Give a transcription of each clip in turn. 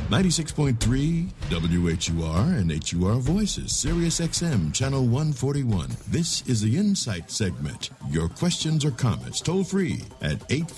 96.3 WHUR and HUR Voices, Sirius XM, Channel 141. This is the Insight segment. Your questions or comments toll free at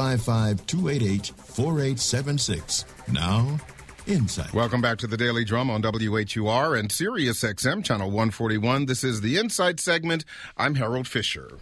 855-288-4876. Now, Insight. Welcome back to the Daily Drum on WHUR and Sirius XM, Channel 141. This is the Insight segment. I'm Harold Fisher.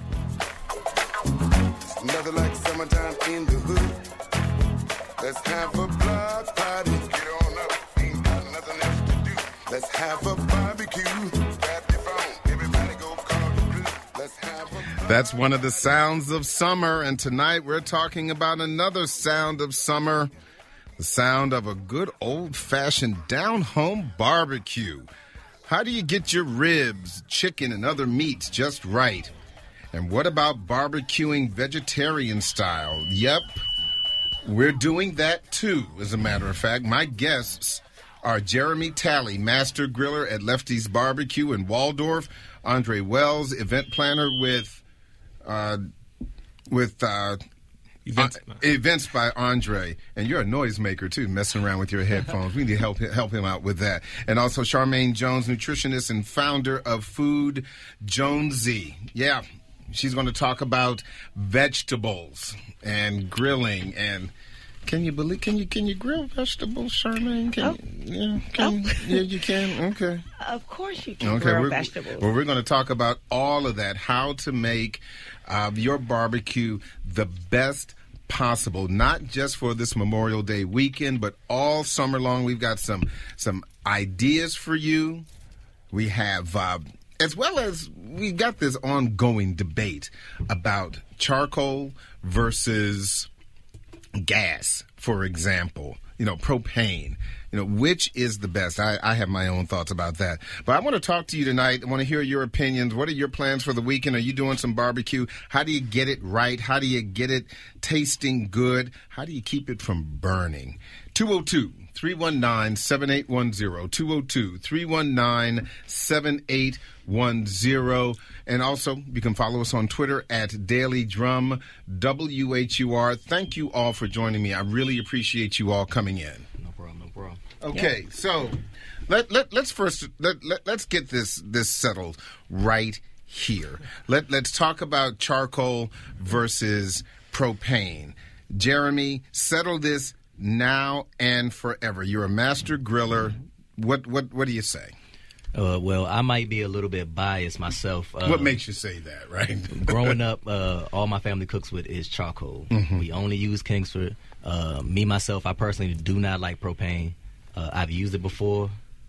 Nothing like summertime in the hood. Let's have a block party. Get on up, ain't got nothing else to do. Let's have a barbecue. Grab your phone, everybody go call the crew. Let's have a That's one of the sounds of summer, and tonight we're talking about another sound of summer, the sound of a good old-fashioned down-home barbecue. How do you get your ribs, chicken, and other meats just right? And what about barbecuing vegetarian style? Yep, we're doing that too, as a matter of fact. My guests are Jeremy Talley, master griller at Lefty's Barbecue in Waldorf, Andre Wells, event planner with Events by Andre. And you're a noisemaker too, messing around with your headphones. We need to help him out with that. And also Charmaine Jones, nutritionist and founder of Food Jonesy. Yeah, she's going to talk about vegetables and grilling. And can you grill vegetables, Charmaine? Yeah, you can. Okay. Of course you can grill vegetables. Well, we're going to talk about all of that, how to make your barbecue the best possible, not just for this Memorial Day weekend, but all summer long. We've got some ideas for you. We have, as well as we've got this ongoing debate about charcoal versus gas, for example, propane. Which is the best? I have my own thoughts about that. But I want to talk to you tonight. I want to hear your opinions. What are your plans for the weekend? Are you doing some barbecue? How do you get it right? How do you get it tasting good? How do you keep it from burning? 202-319-7810. 202-319-7810. And also, you can follow us on Twitter at Daily Drum WHUR. Thank you all for joining me. I really appreciate you all coming in. No problem. Okay, so let's first let's get this settled right here. Let's talk about charcoal versus propane. Jeremy, settle this now and forever. You're a master griller. What do you say? Well, I might be a little bit biased myself. What makes you say that, right? Growing up, all my family cooks with is charcoal. Mm-hmm. We only use Kingsford. Me, myself, I personally do not like propane. I've used it before.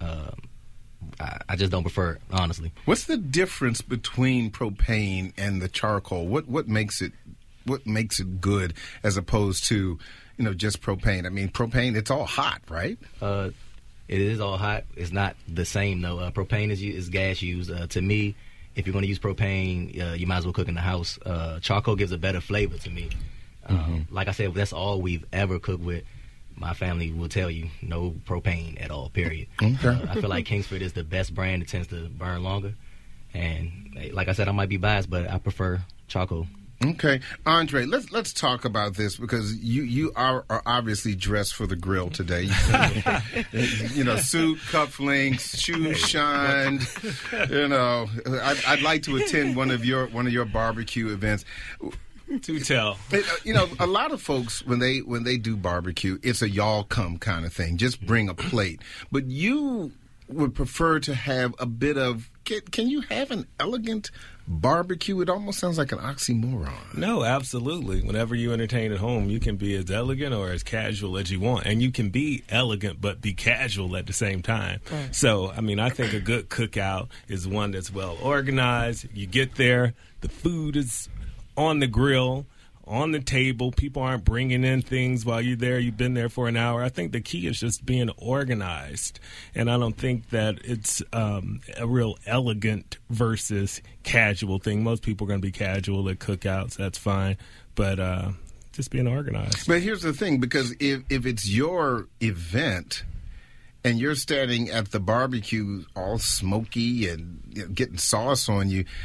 I just don't prefer it, honestly. What's the difference between propane and the charcoal? What makes it good as opposed to just propane? I mean, propane, it's all hot, right? It is all hot. It's not the same though. Propane is gas used. To me, if you're going to use propane, you might as well cook in the house. Charcoal gives a better flavor to me. Like I said, that's all we've ever cooked with. My family will tell you no propane at all, period. Okay. I feel like Kingsford is the best brand. It tends to burn longer. And like I said, I might be biased, but I prefer charcoal. Okay. Andre, let's talk about this because you are obviously dressed for the grill today. Suit, cufflinks, shoes shined. I'd like to attend one of your barbecue events. To tell. A lot of folks, when they do barbecue, it's a y'all come kind of thing. Just bring a plate. But you would prefer to have a bit of, can you have an elegant barbecue? It almost sounds like an oxymoron. No, absolutely. Whenever you entertain at home, you can be as elegant or as casual as you want. And you can be elegant but be casual at the same time. Right. So, I think a good cookout is one that's well organized. You get there, the food is on the grill, on the table. People aren't bringing in things while you're there. You've been there for an hour. I think the key is just being organized. And I don't think that it's a real elegant versus casual thing. Most people are going to be casual at cookouts. That's fine. But just being organized. But here's the thing, because if it's your event and you're standing at the barbecue all smoky and getting sauce on you,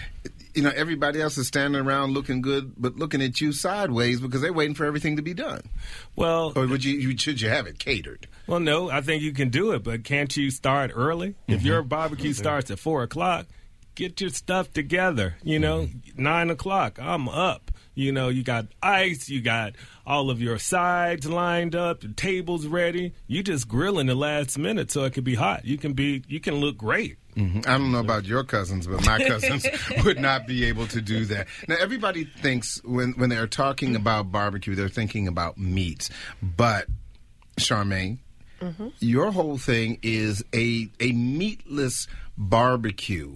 everybody else is standing around looking good, but looking at you sideways because they're waiting for everything to be done. Well, or should you have it catered? Well, no, I think you can do it, but can't you start early? If your barbecue starts at 4:00, get your stuff together. 9 o'clock, I'm up. You got ice, you got all of your sides lined up, the table's ready. You just grill in the last minute so it can be hot. You can look great. Mm-hmm. I don't know about your cousins, but my cousins would not be able to do that. Now, everybody thinks when they're talking about barbecue, they're thinking about meats. But, Charmaine, your whole thing is a meatless barbecue.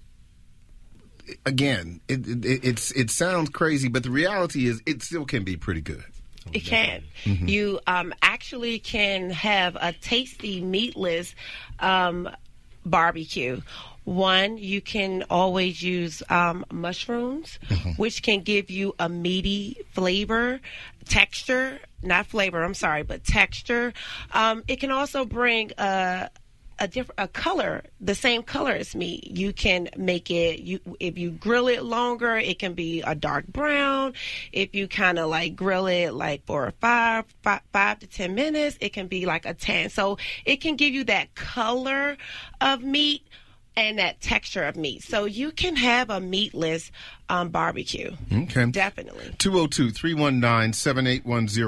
Again, it sounds crazy, but the reality is it still can be pretty good. It can. Mm-hmm. You actually can have a tasty meatless barbecue. One, you can always use mushrooms, which can give you a meaty flavor, texture, not flavor, I'm sorry, but texture. It can also bring a color, the same color as meat. You can make it, if you grill it longer, it can be a dark brown. If you kind of like grill it like for 5 to 10 minutes, it can be like a tan. So it can give you that color of meat and that texture of meat. So you can have a meatless barbecue. Okay. Definitely. 202-319-7810.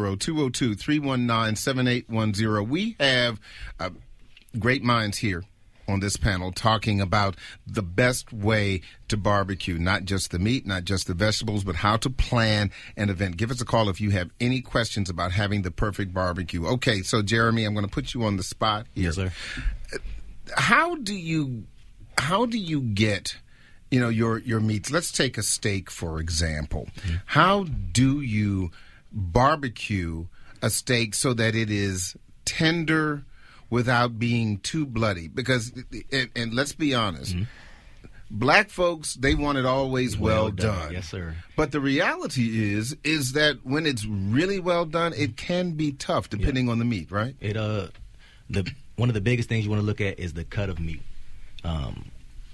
202-319-7810. We have great minds here on this panel talking about the best way to barbecue, not just the meat, not just the vegetables, but how to plan an event. Give us a call if you have any questions about having the perfect barbecue. Okay, so Jeremy, I'm going to put you on the spot here. Yes, sir. How do you get your meats? Let's take a steak, for example. Mm-hmm. How do you barbecue a steak so that it is tender without being too bloody? Because, and let's be honest, black folks, they want it always well done. Yes, sir. But the reality is that when it's really well done, it can be tough depending on the meat, right? One of the biggest things you want to look at is the cut of meat. I'm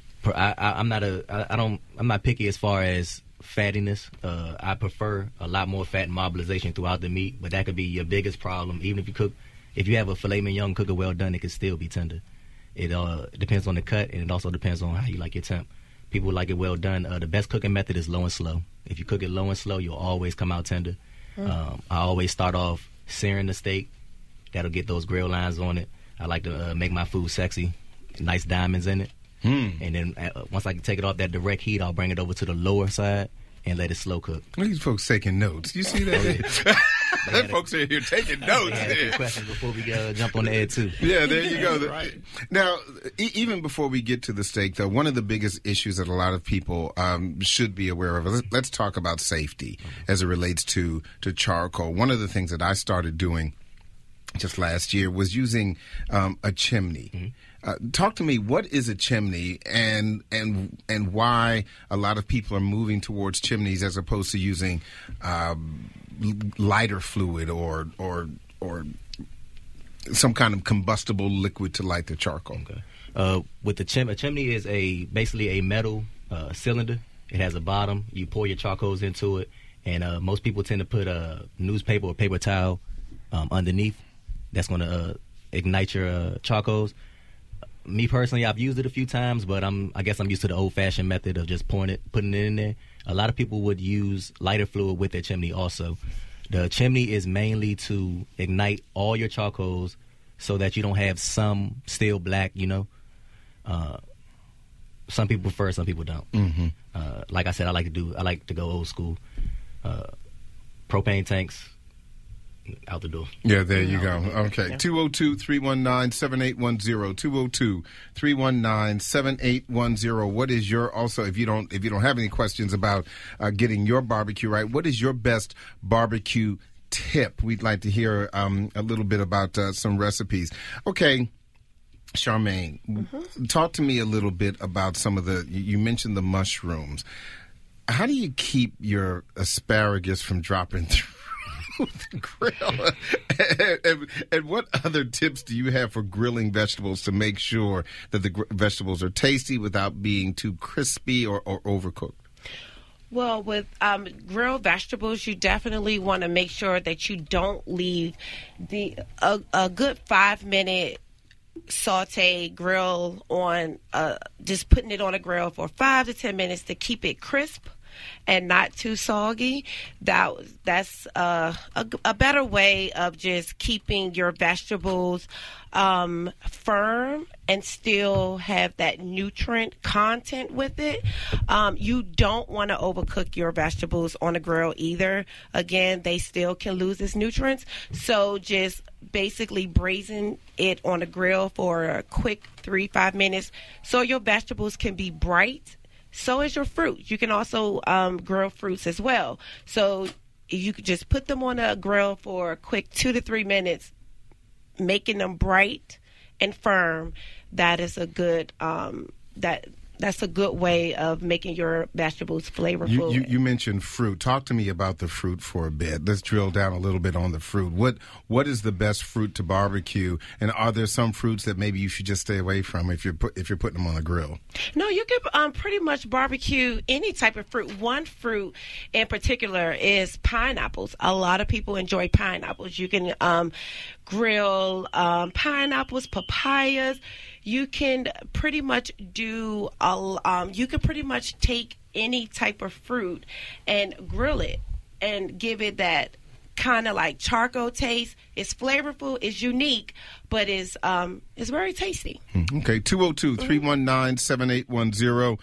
not picky as far as fattiness. I prefer a lot more fat and marbleization throughout the meat, but that could be your biggest problem. Even if you have a filet mignon, cook it well done, it can still be tender. It depends on the cut, and it also depends on how you like your temp. People like it well done. The best cooking method is low and slow. If you cook it low and slow, you'll always come out tender. I always start off searing the steak. That'll get those grill lines on it. I like to make my food sexy, nice diamonds in it. And then once I can take it off that direct heat, I'll bring it over to the lower side and let it slow cook. These folks taking notes. You see that? That folks are here taking notes. I had a few questions before we jump on the air, too. Yeah, there you go. Right. Now, even before we get to the steak, though, one of the biggest issues that a lot of people should be aware of, let's talk about safety as it relates to charcoal. One of the things that I started doing just last year was using a chimney. Talk to me, what is a chimney and why a lot of people are moving towards chimneys as opposed to using lighter fluid or some kind of combustible liquid to light the charcoal? Okay. With a chimney is basically a metal cylinder. It has a bottom. You pour your charcoals into it, and most people tend to put a newspaper or paper towel underneath. That's going to ignite your charcoals. Me personally, I've used it a few times, but I guess I'm used to the old-fashioned method of just putting it in there. A lot of people would use lighter fluid with their chimney also. The chimney is mainly to ignite all your charcoals so that you don't have some still black, Some people prefer, some people don't. Like I said, I like to go old school. Propane tanks, out the door. Yeah, there you go. Okay. 202-319-7810. 202-319-7810. What is your, also, if you don't have any questions about getting your barbecue right, what is your best barbecue tip? We'd like to hear a little bit about some recipes. Okay. Charmaine, talk to me a little bit about some of you mentioned the mushrooms. How do you keep your asparagus from dropping through the grill? and what other tips do you have for grilling vegetables to make sure that the vegetables are tasty without being too crispy or overcooked? Well, with grilled vegetables, you definitely want to make sure that you don't leave a good 5-minute saute grill on, just putting it on a grill for 5 to 10 minutes to keep it crisp and not too soggy. That's a better way of just keeping your vegetables firm and still have that nutrient content with it. You don't want to overcook your vegetables on a grill either. Again, they still can lose its nutrients. So just basically braising it on a grill for a quick 3-5 minutes so your vegetables can be bright. So is your fruit. You can also grill fruits as well. So you could just put them on a grill for a quick 2 to 3 minutes, making them bright and firm. That is a good that's a good way of making your vegetables flavorful. You mentioned fruit. Talk to me about the fruit for a bit. Let's drill down a little bit on the fruit. What is the best fruit to barbecue? And are there some fruits that maybe you should just stay away from if you're putting them on a grill? No, you can pretty much barbecue any type of fruit. One fruit in particular is pineapples. A lot of people enjoy pineapples. You can grill pineapples, papayas. You can pretty much do you can pretty much take any type of fruit and grill it and give it that kind of like charcoal taste. It's flavorful, it's unique, but it's very tasty. Okay, 202-319-7810,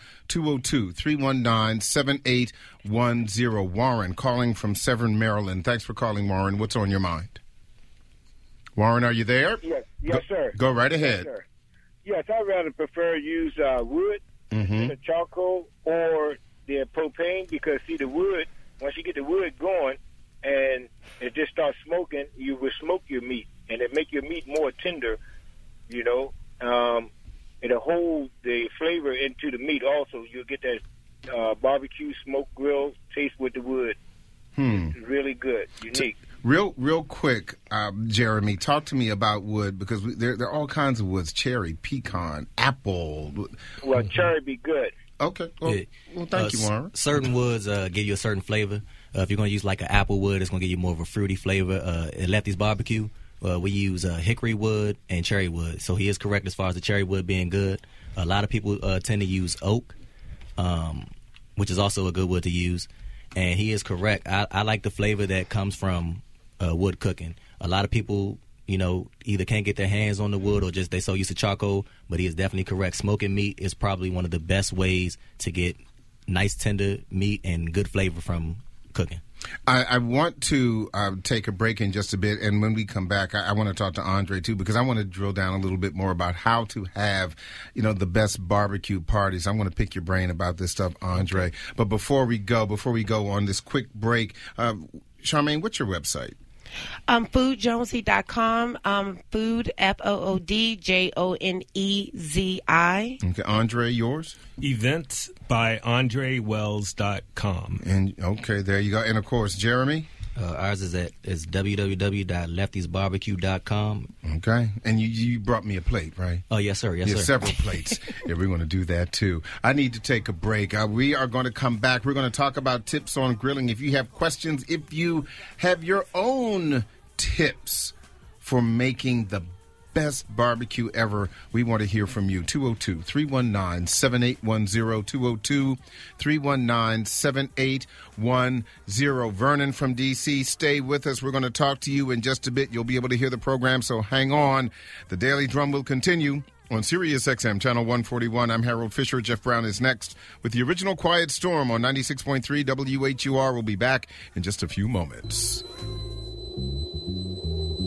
202-319-7810. Warren calling from Severn, Maryland. Thanks for calling, Warren. What's on your mind? Warren, are you there? Yes, sir. Go right ahead. Yes, sir. Yes, I'd rather prefer use wood, the charcoal, or the propane, because, see, the wood, once you get the wood going and it just starts smoking, you will smoke your meat, and it make your meat more tender, you know. It'll hold the flavor into the meat also. You'll get that barbecue smoke grill taste with the wood. It's really good, unique. Real quick, Jeremy, talk to me about wood, because there are all kinds of woods: cherry, pecan, apple. Well, cherry be good. Okay. Well, thank you, Warren. Certain woods give you a certain flavor. If you're going to use like an apple wood, it's going to give you more of a fruity flavor. At Lefty's Barbecue, we use hickory wood and cherry wood. So he is correct as far as the cherry wood being good. A lot of people tend to use oak, which is also a good wood to use. And he is correct. I like the flavor that comes from wood cooking. A lot of people, either can't get their hands on the wood or just they so used to charcoal, but he is definitely correct. Smoking meat is probably one of the best ways to get nice tender meat and good flavor from cooking. I want to take a break in just a bit, and when we come back, I want to talk to Andre too, because I want to drill down a little bit more about how to have, the best barbecue parties. I want to pick your brain about this stuff, Andre. But before we go on this quick break, Charmaine, what's your website? Foodjonesy.com. Food, FOODJONEZI. Okay, Andre, yours? Eventsbyandrewells.com. And okay, there you go. And of course, Jeremy? Ours is www.leftysbarbecue.com. Okay. And you brought me a plate, right? Oh, yes, sir. Yes, sir. Several plates. Yeah, we're going to do that, too. I need to take a break. We are going to come back. We're going to talk about tips on grilling. If you have questions, if you have your own tips for making the best barbecue ever, we want to hear from you. 202-319-7810, 202-319-7810. Vernon from D.C., stay with us. We're going to talk to you in just a bit. You'll be able to hear the program, so hang on. The Daily Drum will continue on Sirius XM, Channel 141. I'm Harold Fisher. Jeff Brown is next with the original Quiet Storm on 96.3 WHUR. We'll be back in just a few moments.